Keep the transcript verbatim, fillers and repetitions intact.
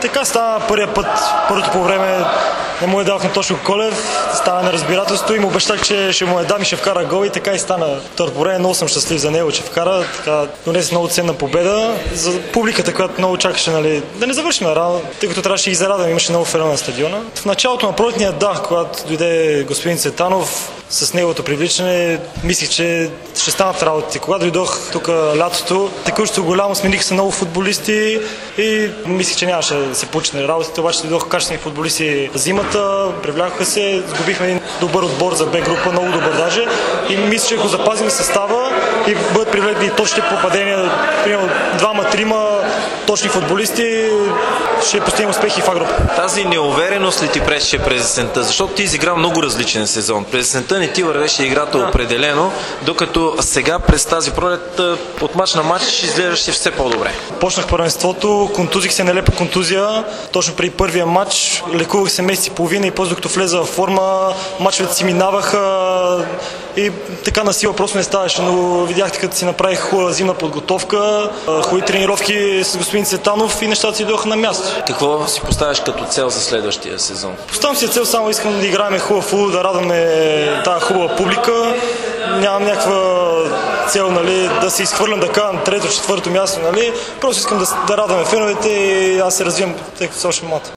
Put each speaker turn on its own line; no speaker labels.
Така стана първия път, първото по време не му е дал на Тошко Колев, стана неразбирателство и му обещах, че ще му е дам и ще вкара гол и така и стана. Второто по време много съм щастлив за него, че вкара, така донесе много ценна победа за публиката, която много чакаше, нали, да не завършим рано, тъй като трябваше и зарадвам, имаше много фена на стадиона. В началото на пролетния дах, когато дойде господин Цветанов, с неговото привличане, мислих, че ще станат работите. Когато дойдох тук лятото, текущо голямо, смениха се много футболисти и мислих, че нямаше да се почне работите, обаче дойдоха качествени футболисти зимата, привлякоха се, сгубихме един добър отбор за Б група, много добър даже и мисля, че ако запазим състава и бъдат привлекли точни попадения, примерно двама-трима точни футболисти, ще постигнем успехи в А група.
Тази неувереност ли ти пречеше през есента? Защото ти изигра много различен сезон. През есента не ти вървеше играта да. определено, докато сега през тази пролет от мач на мач изглеждаше все по-добре.
Почнах първенството, контузих се нелепа контузия, точно преди първия матч, лекувах се месец и половина и после докато влеза в форма, мачовете си минаваха и така на сила просто не ставаше, но видяхте като си направих хубава зимна подготовка, хубави тренировки с господин Цветанов и нещата си дойдоха на място.
Какво си поставяш като цел за следващия сезон?
Поставям си цел, само искам да играем хубав футбол, да радваме тази хубава публика. Нямам някаква цел, нали, да се изхвърлям да кажа на трето, четвърто място, нали. Просто искам да, да радваме феновете и аз се развивам, тъй като все още млад.